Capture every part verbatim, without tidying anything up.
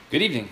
Good evening.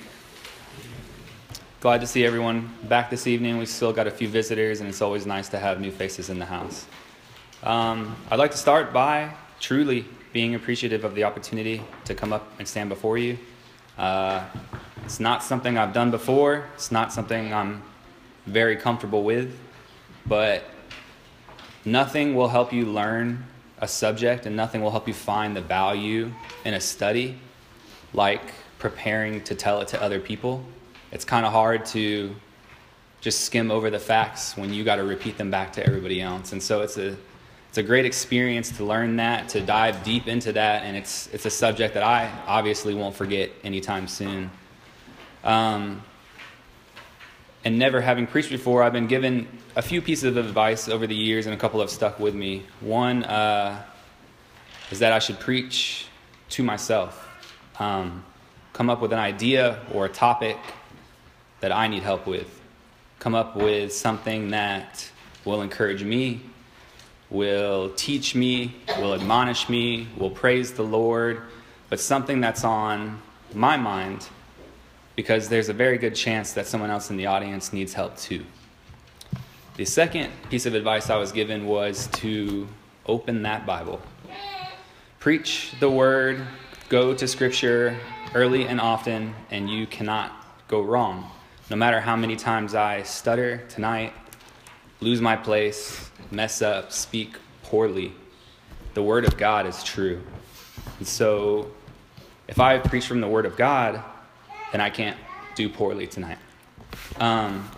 Glad to see everyone back this evening. We've still got a few visitors, and it's always nice to have new faces in the house. Um, I'd like to start by truly being appreciative of the opportunity to come up and stand before you. Uh, it's not something I've done before. It's not something I'm very comfortable with, but nothing will help you learn a subject and nothing will help you find the value in a study like preparing to tell it to other people. It's kind of hard to just skim over the facts when you got to repeat them back to everybody else. And so it's a it's a great experience to learn that, to dive deep into that, and it's it's a subject that I obviously won't forget anytime soon. Um, and never having preached before, I've been given a few pieces of advice over the years, and a couple have stuck with me. One uh, is that I should preach to myself. Um, come up with an idea or a topic that I need help with. Come up with something that will encourage me, will teach me, will admonish me, will praise the Lord, but something that's on my mind, because there's a very good chance that someone else in the audience needs help too. The second piece of advice I was given was to open that Bible. Preach the word, go to Scripture early and often, and you cannot go wrong. No matter how many times I stutter tonight, lose my place, mess up, speak poorly, the Word of God is true. And so if I preach from the Word of God, then I can't do poorly tonight. Um,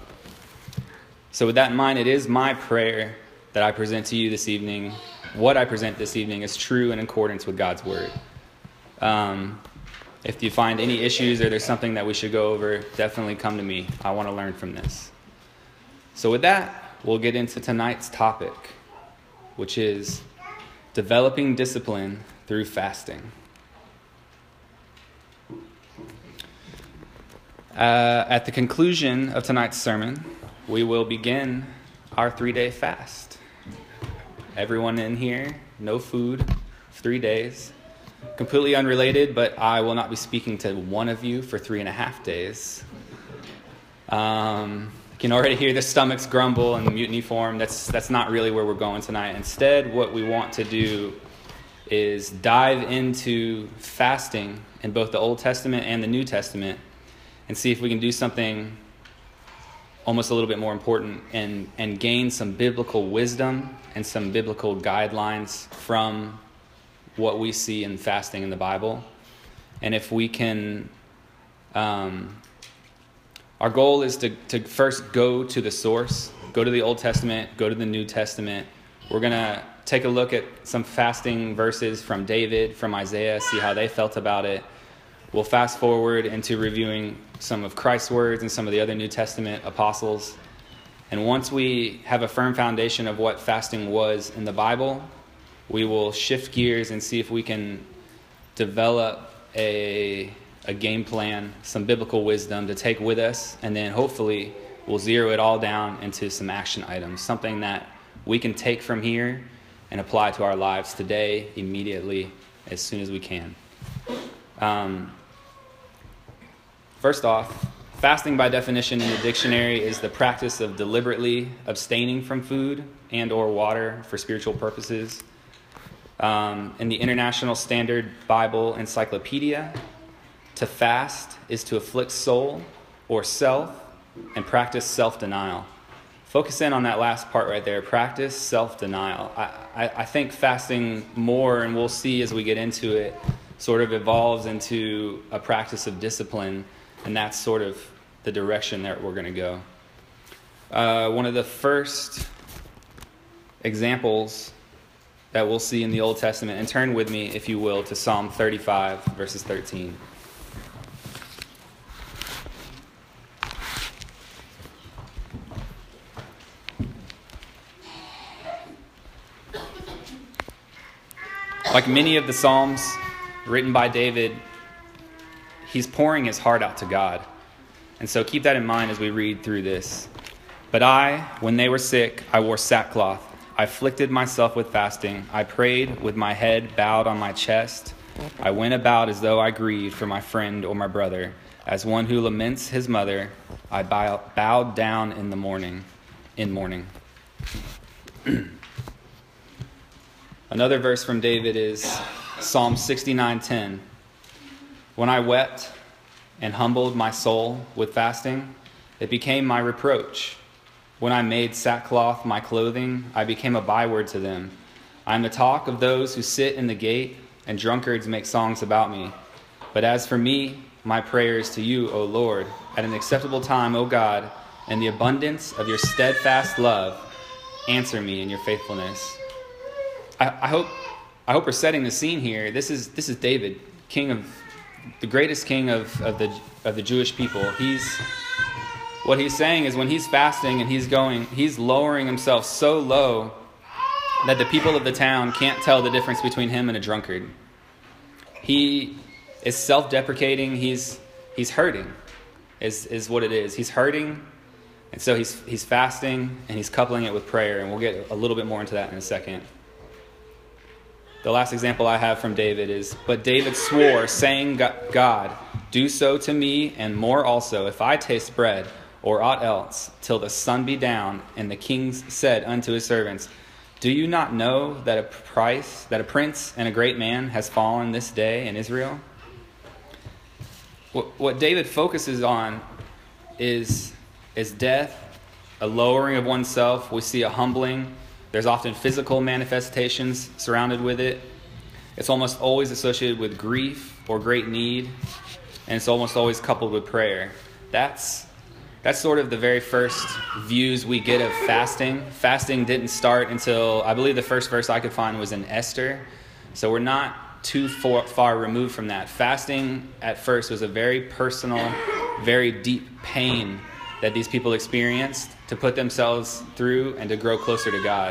so with that in mind, it is my prayer that I present to you this evening. What I present this evening is true in accordance with God's Word. Um, if you find any issues or there's something that we should go over, definitely come to me. I want to learn from this. So with that, we'll get into tonight's topic, which is developing discipline through fasting. Uh, at the conclusion of tonight's sermon, we will begin our three-day fast. Everyone in here, no food, three days. Completely unrelated, but I will not be speaking to one of you for three and a half days. Um, you can already hear the stomachs grumble and mutiny form. That's that's not really where we're going tonight. Instead, what we want to do is dive into fasting in both the Old Testament and the New Testament and see if we can do something almost a little bit more important and, and gain some biblical wisdom and some biblical guidelines from what we see in fasting in the Bible. And if we can, um, our goal is to, to first go to the source, go to the Old Testament, go to the New Testament. We're going to take a look at some fasting verses from David, from Isaiah, see how they felt about it. We'll fast forward into reviewing some of Christ's words and some of the other New Testament apostles. And once we have a firm foundation of what fasting was in the Bible, we will shift gears and see if we can develop a, a game plan, some biblical wisdom to take with us, and then hopefully we'll zero it all down into some action items, something that we can take from here and apply to our lives today, immediately, as soon as we can. Um, first off, fasting by definition in the dictionary is the practice of deliberately abstaining from food and or water for spiritual purposes. Um, in the International Standard Bible Encyclopedia, to fast is to afflict soul or self and practice self-denial. Focus in on that last part right there, practice self-denial. I, I, I think fasting more, and we'll see as we get into it, sort of evolves into a practice of discipline, and that's sort of the direction that we're going to go. Uh, one of the first examples that we'll see in the Old Testament, and turn with me, if you will, to Psalm thirty-five, verses thirteen. Like many of the Psalms written by David, he's pouring his heart out to God. And so keep that in mind as we read through this. But I, when they were sick, I wore sackcloth. I afflicted myself with fasting. I prayed with my head bowed on my chest. I went about as though I grieved for my friend or my brother, As one who laments his mother, I bow, bowed down in the morning, in mourning. Another verse from David is Psalm sixty-nine ten. When I wept and humbled my soul with fasting, it became my reproach. When I made sackcloth my clothing, I became a byword to them. I am the talk of those who sit in the gate, and drunkards make songs about me. But as for me, my prayers to you, O Lord, at an acceptable time, O God, in the abundance of your steadfast love, answer me in your faithfulness. I, I hope I hope we're setting the scene here. This is this is David, king of the greatest king of, of the of the Jewish people. He's what he's saying is when he's fasting and he's going, he's lowering himself so low that the people of the town can't tell the difference between him and a drunkard. He is self-deprecating. He's he's hurting, is is what it is. He's hurting, and so he's he's fasting and he's coupling it with prayer. And we'll get a little bit more into that in a second. The last example I have from David is, but David swore, saying, God, do so to me and more also, if I taste bread or aught else, till the sun be down. And the king said unto his servants, do you not know that a price, that a prince and a great man has fallen this day in Israel? What, what David focuses on is, is death, a lowering of oneself. We see a humbling. There's often physical manifestations surrounded with it. It's almost always associated with grief or great need, and it's almost always coupled with prayer. That's that's sort of the very first views we get of fasting. Fasting didn't start until, I believe the first verse I could find was in Esther. So we're not too far, far removed from that. Fasting at first was a very personal, very deep pain that these people experienced to put themselves through and to grow closer to God.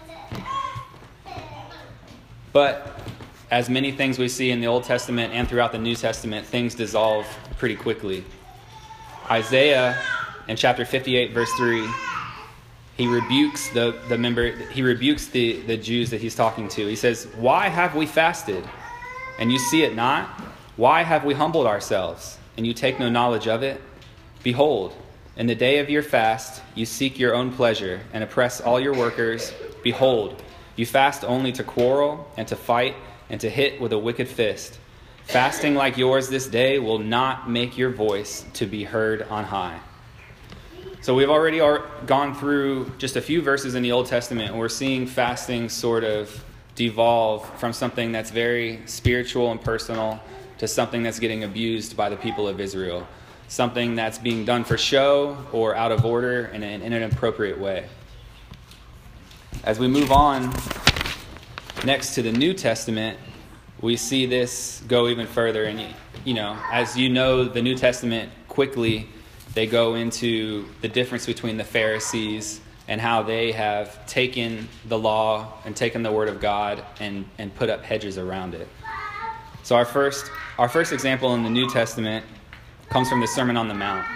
But as many things we see in the Old Testament and throughout the New Testament, things dissolve pretty quickly. Isaiah in chapter fifty-eight verse three, he rebukes the, the member, he rebukes the, the Jews that he's talking to. He says, why have we fasted, and you see it not? Why have we humbled ourselves, and you take no knowledge of it? Behold, in the day of your fast, you seek your own pleasure and oppress all your workers. Behold, you fast only to quarrel and to fight and to hit with a wicked fist. Fasting like yours this day will not make your voice to be heard on high. So we've already gone through just a few verses in the Old Testament, and we're seeing fasting sort of devolve from something that's very spiritual and personal to something that's getting abused by the people of Israel. Something that's being done for show or out of order in an, in an inappropriate way. As we move on next to the New Testament, we see this go even further. And, you know, as you know, the New Testament quickly, they go into the difference between the Pharisees and how they have taken the law and taken the word of God and, and put up hedges around it. So our first, our first example in the New Testament comes from the Sermon on the Mount.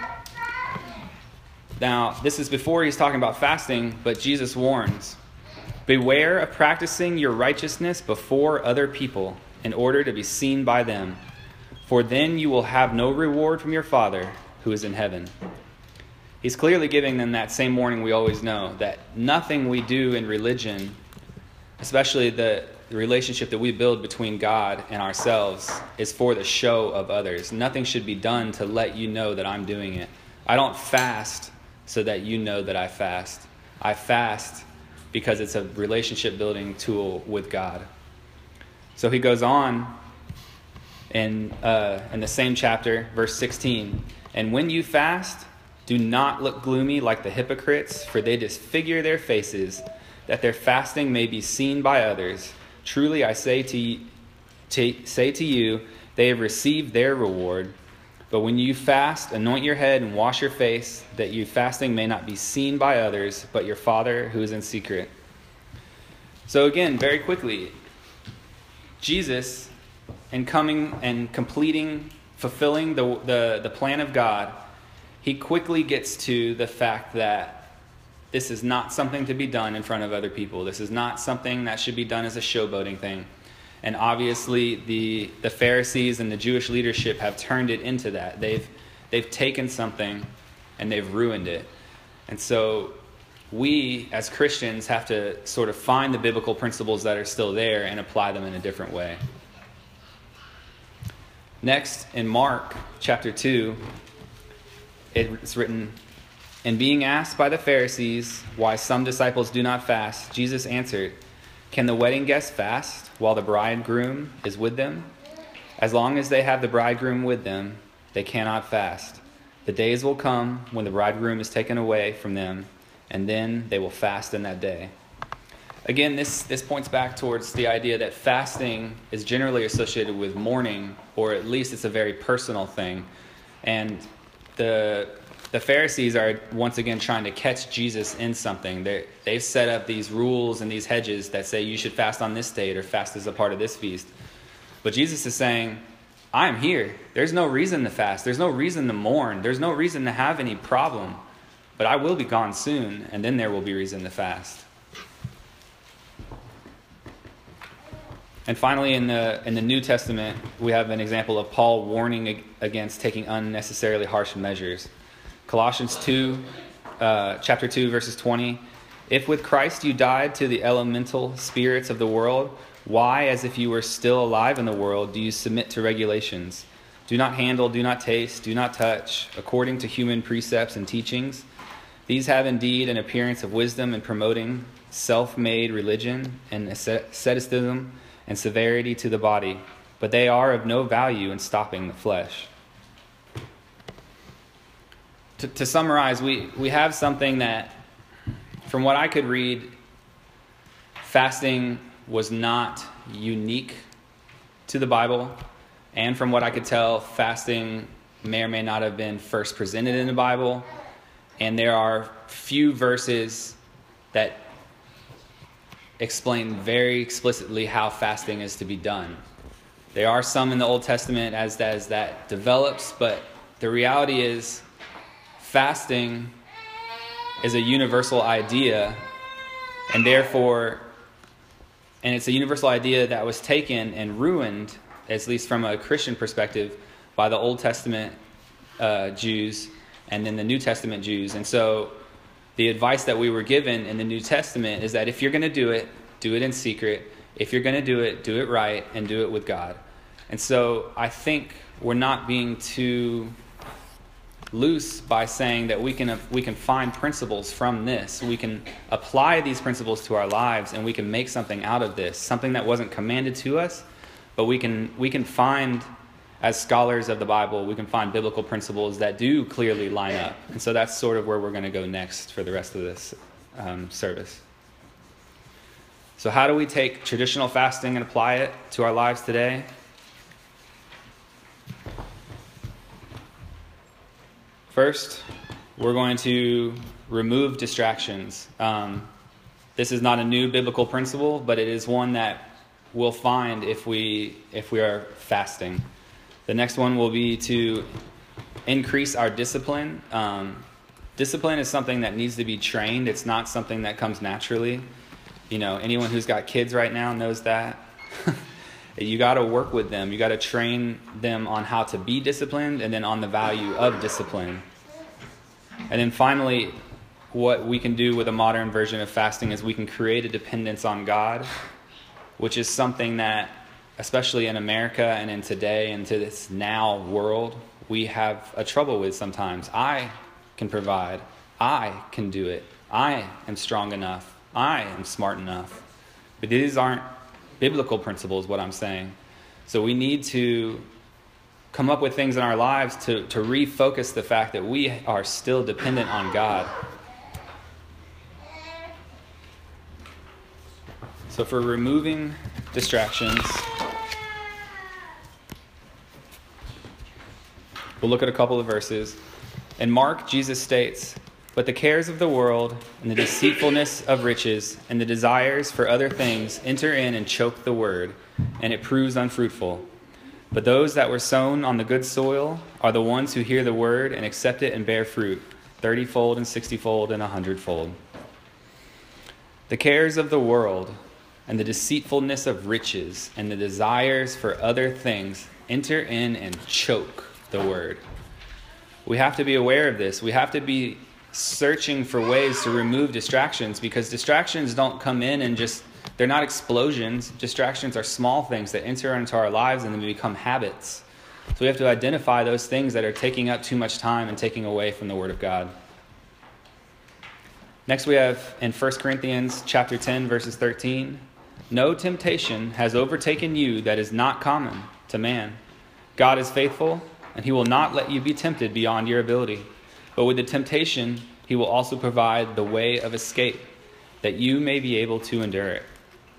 Now, this is before he's talking about fasting, but Jesus warns, beware of practicing your righteousness before other people in order to be seen by them, for then you will have no reward from your Father who is in heaven. He's clearly giving them that same warning we always know, that nothing we do in religion, especially the The relationship that we build between God and ourselves, is for the show of others. Nothing should be done to let you know that I'm doing it. I don't fast so that you know that I fast. I fast because it's a relationship building tool with God. So he goes on in, uh, in the same chapter, verse sixteen. And when you fast, do not look gloomy like the hypocrites, for they disfigure their faces, that their fasting may be seen by others. Truly I say to, to, say to you, they have received their reward. But when you fast, anoint your head and wash your face, that your fasting may not be seen by others, but your Father who is in secret. So again, very quickly, Jesus, in coming and completing, fulfilling the, the, the plan of God, he quickly gets to the fact that this is not something to be done in front of other people. This is not something that should be done as a showboating thing. And obviously the, the Pharisees and the Jewish leadership have turned it into that. They've They've taken something and they've ruined it. And so we, as Christians, have to sort of find the biblical principles that are still there and apply them in a different way. Next, in Mark chapter two, it's written, "And being asked by the Pharisees why some disciples do not fast, Jesus answered, 'Can the wedding guests fast while the bridegroom is with them? As long as they have the bridegroom with them, they cannot fast. The days will come when the bridegroom is taken away from them, and then they will fast in that day.'" Again, this, this points back towards the idea that fasting is generally associated with mourning, or at least it's a very personal thing. And the the Pharisees are once again trying to catch Jesus in something. They they've set up these rules and these hedges that say you should fast on this date or fast as a part of this feast. But Jesus is saying, I'm here. There's no reason to fast. There's no reason to mourn. There's no reason to have any problem. But I will be gone soon, and then there will be reason to fast. And finally, in the in the New Testament, we have an example of Paul warning against taking unnecessarily harsh measures. Colossians two, uh, chapter two, verses twenty. "If with Christ you died to the elemental spirits of the world, why, as if you were still alive in the world, do you submit to regulations? Do not handle, do not taste, do not touch, according to human precepts and teachings. These have indeed an appearance of wisdom in promoting self-made religion and asceticism and severity to the body, but they are of no value in stopping the flesh." To, to summarize, we, we have something that, from what I could read, fasting was not unique to the Bible. And from what I could tell, fasting may or may not have been first presented in the Bible. And there are few verses that explain very explicitly how fasting is to be done. There are some in the Old Testament as that, as that develops, but the reality is fasting is a universal idea, and therefore, and it's a universal idea that was taken and ruined, at least from a Christian perspective, by the Old Testament uh, Jews and then the New Testament Jews. And so the advice that we were given in the New Testament is that if you're going to do it, do it in secret. If you're going to do it, do it right and do it with God. And so I think we're not being too loose by saying that we can we can find principles from this. We can apply these principles to our lives, and we can make something out of this, something that wasn't commanded to us, but we can we can find, as scholars of the Bible, we can find biblical principles that do clearly line up. And so that's sort of where we're going to go next for the rest of this um, service. So how do we take traditional fasting and apply it to our lives today? First, we're going to remove distractions. Um, this is not a new biblical principle, but it is one that we'll find if we if we are fasting. The next one will be to increase our discipline. Um, discipline is something that needs to be trained. It's not something that comes naturally. You know, anyone who's got kids right now knows that. You got to work with them. You got to train them on how to be disciplined and then on the value of discipline. And then finally, what we can do with a modern version of fasting is we can create a dependence on God, which is something that, especially in America and in today and to this now world, we have a trouble with sometimes. I can provide. I can do it. I am strong enough. I am smart enough. But these aren't biblical principles, what I'm saying. So we need to come up with things in our lives to, to refocus the fact that we are still dependent on God. So for removing distractions, we'll look at a couple of verses. In Mark, Jesus states, "But the cares of the world and the deceitfulness of riches and the desires for other things enter in and choke the word, and it proves unfruitful. But those that were sown on the good soil are the ones who hear the word and accept it and bear fruit, thirty-fold and sixty-fold and a hundredfold." The cares of the world and the deceitfulness of riches and the desires for other things enter in and choke the word. We have to be aware of this. We have to be searching for ways to remove distractions, because distractions don't come in and just, they're not explosions. Distractions are small things that enter into our lives and then become habits. So we have to identify those things that are taking up too much time and taking away from the Word of God. Next we have in First Corinthians chapter ten, verses thirteen, no temptation has overtaken you that is not common to man. God is faithful, and he will not let you be tempted beyond your ability. But with the temptation, he will also provide the way of escape, that you may be able to endure it.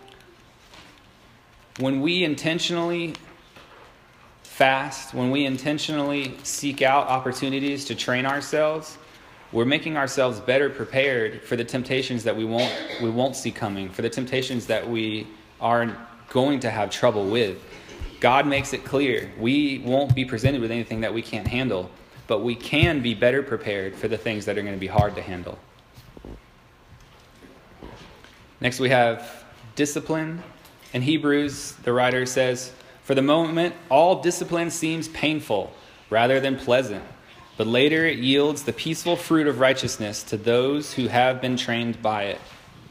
When we intentionally fast, when we intentionally seek out opportunities to train ourselves, we're making ourselves better prepared for the temptations that we won't we won't see coming, for the temptations that we are going to have trouble with. God makes it clear we won't be presented with anything that we can't handle, but we can be better prepared for the things that are going to be hard to handle. Next we have discipline. In Hebrews, the writer says, for the moment, all discipline seems painful rather than pleasant, but later it yields the peaceful fruit of righteousness to those who have been trained by it.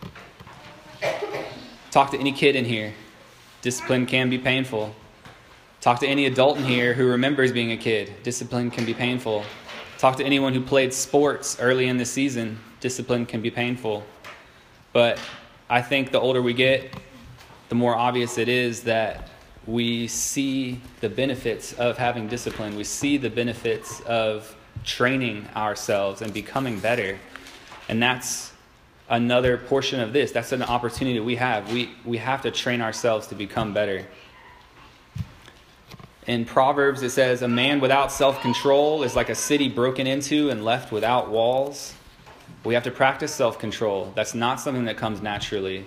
Talk to any kid in here. Discipline can be painful. Talk to any adult in here who remembers being a kid. Discipline can be painful. Talk to anyone who played sports early in the season. Discipline can be painful. But I think the older we get, the more obvious it is that we see the benefits of having discipline. We see the benefits of training ourselves and becoming better. And that's another portion of this. That's an opportunity we have. We, we have to train ourselves to become better. In Proverbs, it says, a man without self-control is like a city broken into and left without walls. We have to practice self-control. That's not something that comes naturally.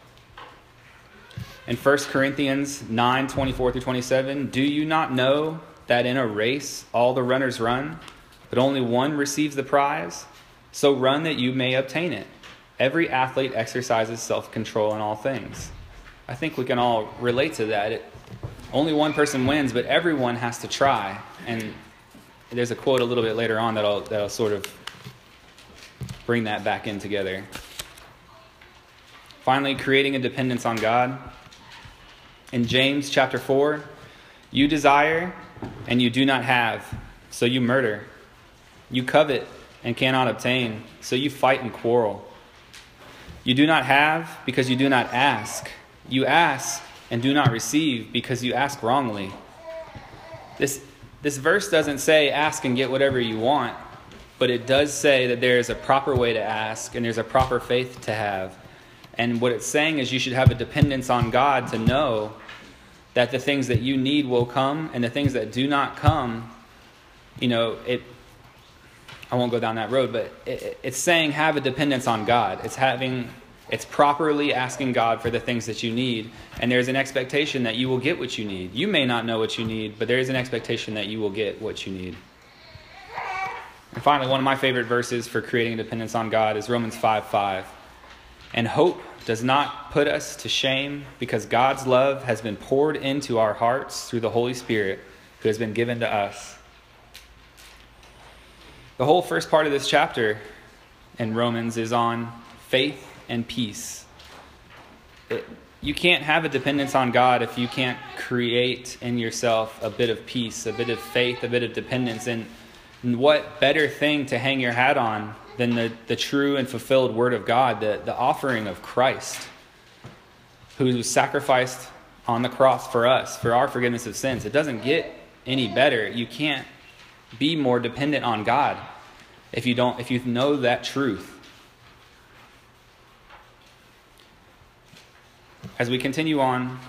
In First Corinthians nine, twenty-four through twenty-seven, do you not know that in a race all the runners run, but only one receives the prize? So run that you may obtain it. Every athlete exercises self-control in all things. I think we can all relate to that. It, only one person wins, but everyone has to try. And there's a quote a little bit later on that'll, that'll sort of bring that back in together. Finally, creating a dependence on God. In James chapter four, you desire and you do not have, so you murder. You covet and cannot obtain, so you fight and quarrel. You do not have because you do not ask. You ask and do not receive because you ask wrongly. This, this verse doesn't say ask and get whatever you want, but it does say that there is a proper way to ask and there's a proper faith to have. And what it's saying is you should have a dependence on God to know that the things that you need will come, and the things that do not come, you know, it. I won't go down that road, but it, it's saying have a dependence on God. It's having, it's properly asking God for the things that you need, and there's an expectation that you will get what you need. You may not know what you need, but there is an expectation that you will get what you need. And finally, one of my favorite verses for creating a dependence on God is Romans five five. And hope does not put us to shame, because God's love has been poured into our hearts through the Holy Spirit who has been given to us. The whole first part of this chapter in Romans is on faith and peace. It, you can't have a dependence on God if you can't create in yourself a bit of peace, a bit of faith, a bit of dependence. And, and what better thing to hang your hat on than the, the true and fulfilled Word of God, the, the offering of Christ, who was sacrificed on the cross for us, for our forgiveness of sins. It doesn't get any better. You can't be more dependent on God if you don't, if you know that truth. As we continue on,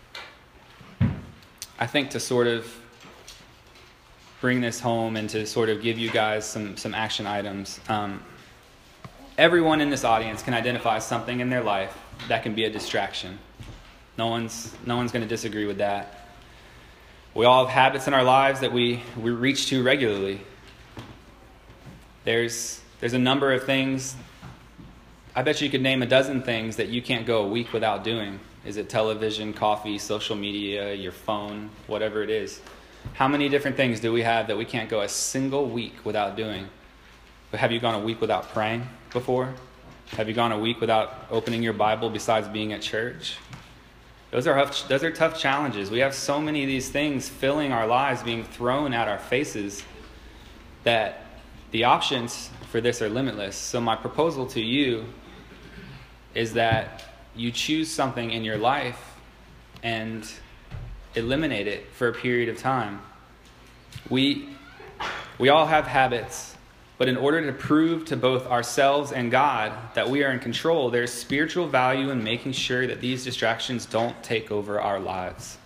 I think to sort of bring this home and to sort of give you guys some, some action items. Um, everyone in this audience can identify something in their life that can be a distraction. No one's, no one's going to disagree with that. We all have habits in our lives that we, we reach to regularly. There's, there's a number of things. I bet you could name a dozen things that you can't go a week without doing. Is it television, coffee, social media, your phone, whatever it is? How many different things do we have that we can't go a single week without doing? But have you gone a week without praying before? Have you gone a week without opening your Bible besides being at church? Those are tough, those are tough challenges. We have so many of these things filling our lives, being thrown at our faces, that the options for this are limitless. So my proposal to you is that you choose something in your life and eliminate it for a period of time. We, we all have habits, but in order to prove to both ourselves and God that we are in control, there's spiritual value in making sure that these distractions don't take over our lives.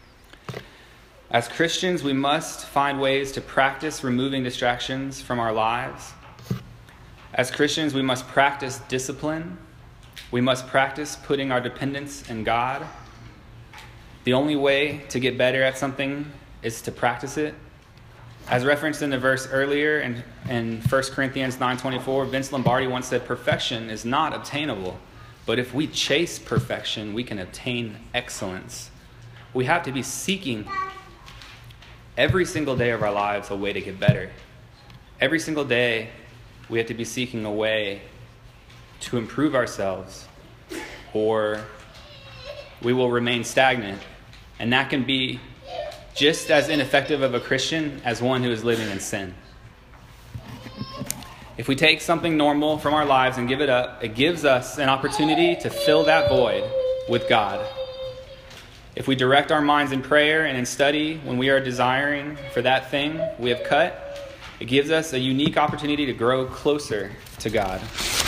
As Christians, we must find ways to practice removing distractions from our lives. As Christians, we must practice discipline. We must practice putting our dependence in God. The only way to get better at something is to practice it. As referenced in the verse earlier in, in First Corinthians nine twenty-four, Vince Lombardi once said, perfection is not obtainable, but if we chase perfection, we can obtain excellence. We have to be seeking every single day of our lives a way to get better. Every single day, we have to be seeking a way to improve ourselves, or we will remain stagnant. And that can be just as ineffective of a Christian as one who is living in sin. If we take something normal from our lives and give it up, it gives us an opportunity to fill that void with God. If we direct our minds in prayer and in study when we are desiring for that thing we have cut, it gives us a unique opportunity to grow closer to God.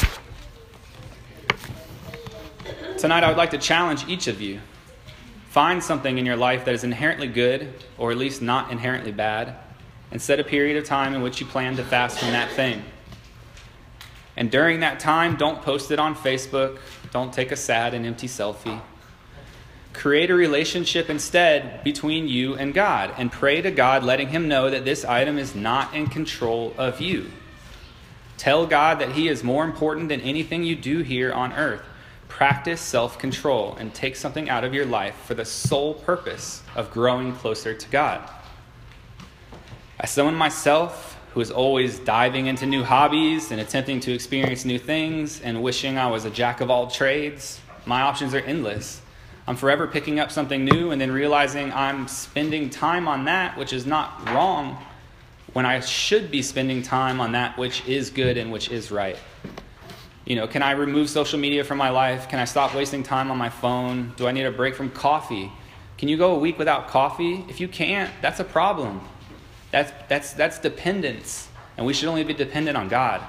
Tonight, I would like to challenge each of you. Find something in your life that is inherently good, or at least not inherently bad, and set a period of time in which you plan to fast from that thing. And during that time, don't post it on Facebook. Don't take a sad and empty selfie. Create a relationship instead between you and God, and pray to God, letting him know that this item is not in control of you. Tell God that he is more important than anything you do here on earth. Practice self-control and take something out of your life for the sole purpose of growing closer to God. As someone myself who is always diving into new hobbies and attempting to experience new things and wishing I was a jack of all trades, my options are endless. I'm forever picking up something new and then realizing I'm spending time on that which is not wrong when I should be spending time on that which is good and which is right. You know, can I remove social media from my life? Can I stop wasting time on my phone? Do I need a break from coffee? Can you go a week without coffee? If you can't, that's a problem. That's that's that's dependence, and we should only be dependent on God.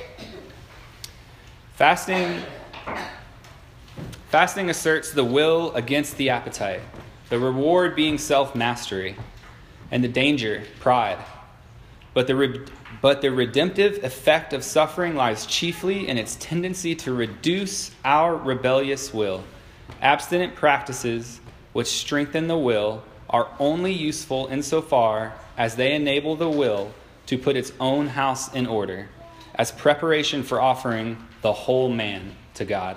Fasting Fasting asserts the will against the appetite, the reward being self-mastery, and the danger, pride. But the re- but the redemptive effect of suffering lies chiefly in its tendency to reduce our rebellious will. Abstinent practices which strengthen the will are only useful insofar as they enable the will to put its own house in order, as preparation for offering the whole man to God.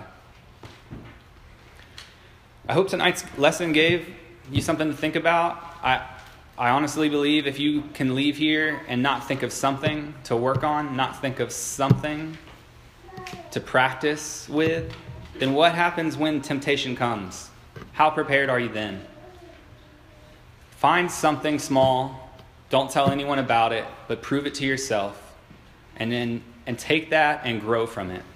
I hope tonight's lesson gave you something to think about. I I honestly believe if you can leave here and not think of something to work on, not think of something to practice with, then what happens when temptation comes? How prepared are you then? Find something small. Don't tell anyone about it, but prove it to yourself. And then and take that and grow from it.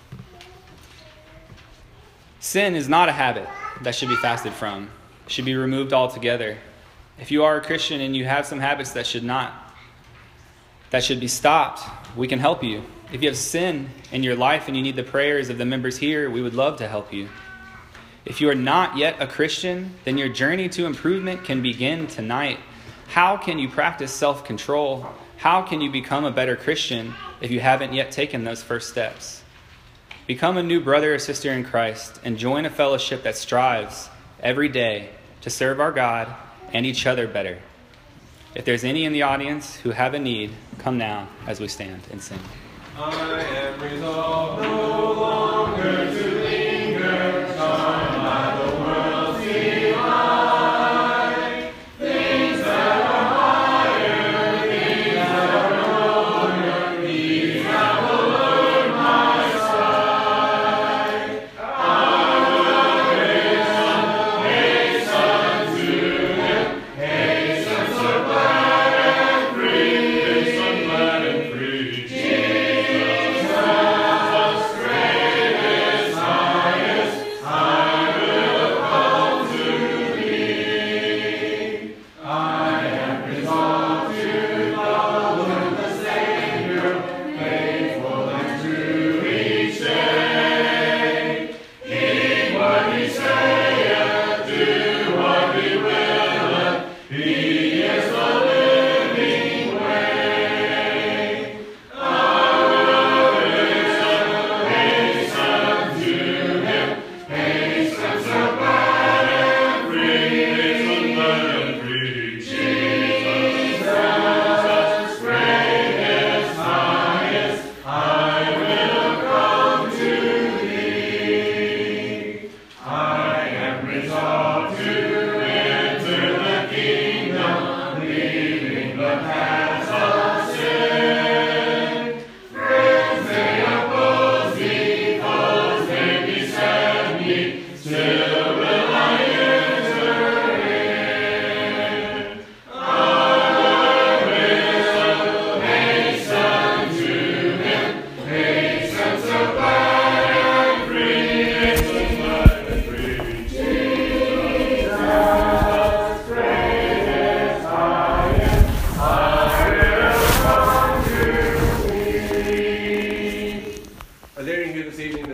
Sin is not a habit that should be fasted from. It should be removed altogether. If you are a Christian and you have some habits that should not, that should be stopped, we can help you. If you have sin in your life and you need the prayers of the members here, we would love to help you. If you are not yet a Christian, then your journey to improvement can begin tonight. How can you practice self-control? How can you become a better Christian if you haven't yet taken those first steps? Become a new brother or sister in Christ and join a fellowship that strives every day to serve our God and each other better. If there's any in the audience who have a need, come now as we stand and sing. I am resolved no longer to linger, charmed by the world's delight. Things that are high me.